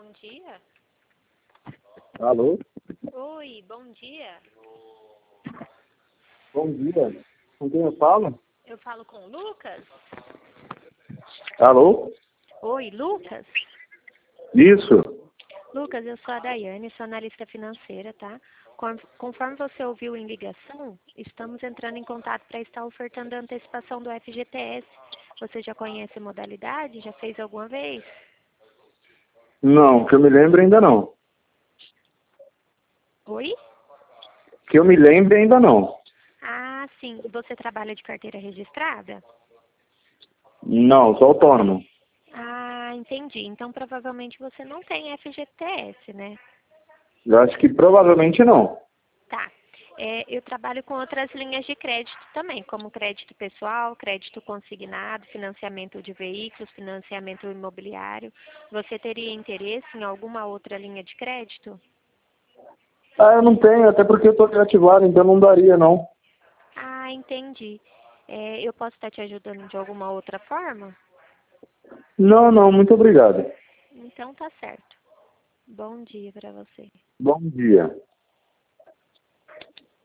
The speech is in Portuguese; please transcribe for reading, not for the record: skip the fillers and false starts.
Bom dia. Alô? Oi, bom dia. Bom dia. Com quem eu falo? Eu falo com o Lucas? Alô? Oi, Lucas? Isso. Lucas, eu sou a Daiane, sou analista financeira, tá? Conforme você ouviu em ligação, estamos entrando em contato para estar ofertando a antecipação do FGTS. Você já conhece a modalidade? Já fez alguma vez? Não, que eu me lembre ainda não. Oi? Que eu me lembre ainda não. Ah, sim. Você trabalha de carteira registrada? Não, sou autônomo. Ah, entendi. Então provavelmente você não tem FGTS, né? Eu acho que provavelmente não. Tá. Eu trabalho com outras linhas de crédito também, como crédito pessoal, crédito consignado, financiamento de veículos, financiamento imobiliário. Você teria interesse em alguma outra linha de crédito? Ah, eu não tenho, até porque eu estou desativado, então não daria não. Ah, entendi. Eu posso estar te ajudando de alguma outra forma? Não, não, muito obrigado. Então tá certo. Bom dia para você. Bom dia.